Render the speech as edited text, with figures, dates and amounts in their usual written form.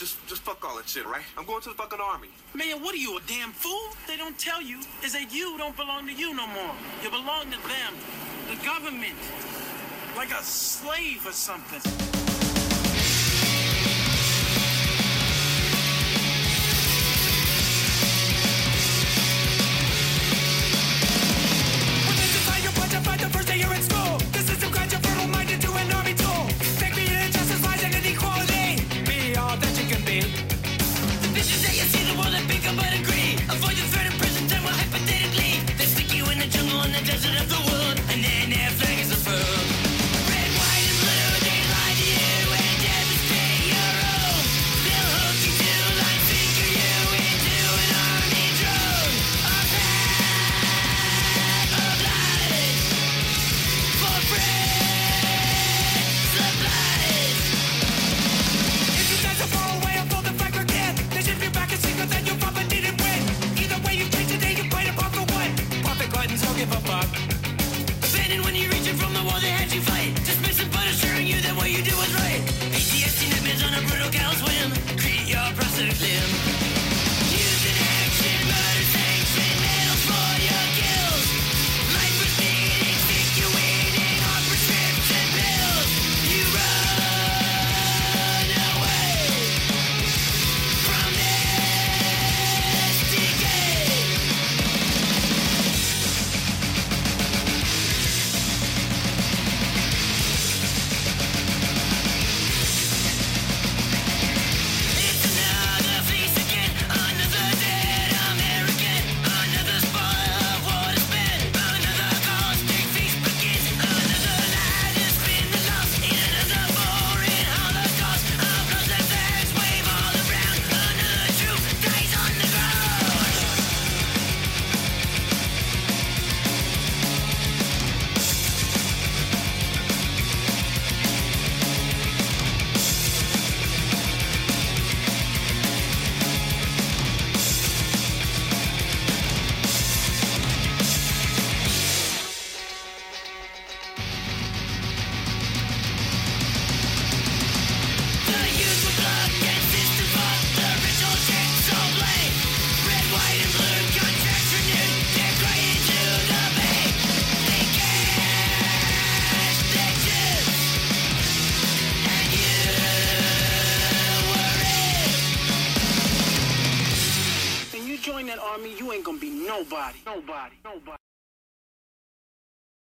just fuck all that shit, right? I'm going to the fucking army. Man, what are you, a damn fool? They don't tell you is that you don't belong to you no more. You belong to them, the government, like a slave or something. Join that army, you ain't gonna be nobody.